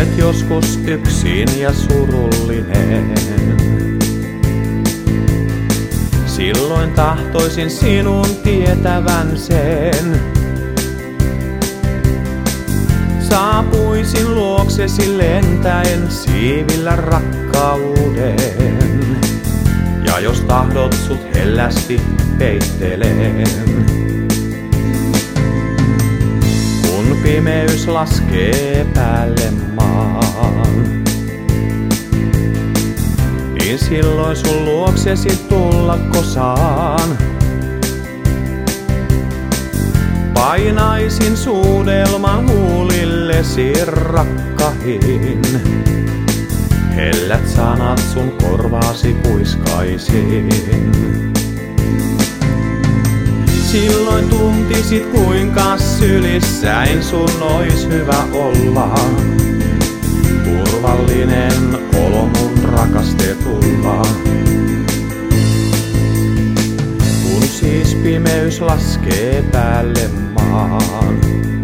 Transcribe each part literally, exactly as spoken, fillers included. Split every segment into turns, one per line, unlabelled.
Olet joskus yksin ja surullinen. Silloin tahtoisin sinun tietävän sen. Saapuisin luoksesi lentäen siivillä rakkauden. Ja jos tahdot, sut hellästi peittelen. Kun pimeys laskee päälle maan, niin silloin sun luoksesi tullako saan. Painaisin suudelman huulillesi rakkahin. Hellät sanat sun korvaasi kuiskaisin. Silloin tuntisit kuinka sylissäin sun ois hyvä olla. Turvallinen olo mun rakastetulla. Kun siis pimeys laskee päälle maan,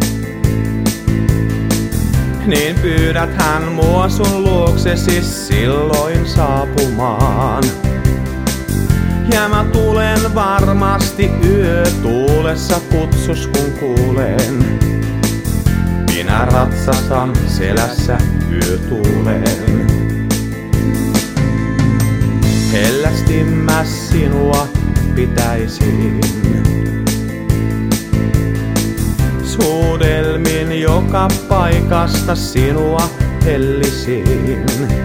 niin pyydäthän mua sun luoksesi silloin saapumaan. Ja mä tulen varmasti yötuulessa kutsus kun kuulen. Minä ratsastan selässä yötuulen. Hellästi mä sinua pitäisin. Suudelmin joka paikasta sinua hellisin.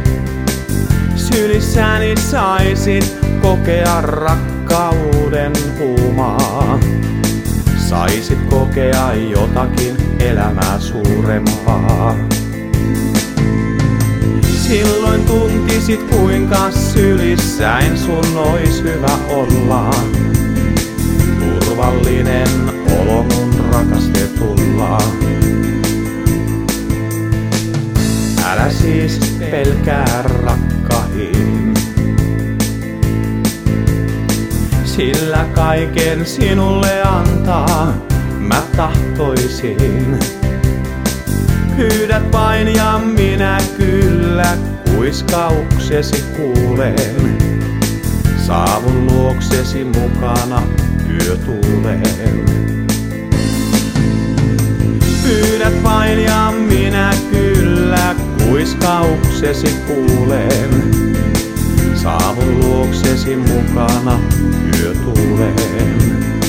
Sylissäni saisit kokea rakkauden huumaa. Saisit kokea jotakin elämää suurempaa. Silloin tuntisit kuinka sylissäin sun ois hyvä olla. Turvallinen olo mun rakastetulla. Älä siis pelkää rakkahin, sillä kaiken sinulle antaa mä tahtoisin. Pyydät vain ja minä kyllä kuiskauksesi kuulen. Saavun luoksesi mukana yötuulen. Pyydät vain ja minä kyllä kuiskauksesi kuulen. Saavun luoksesi mukana yötuulen.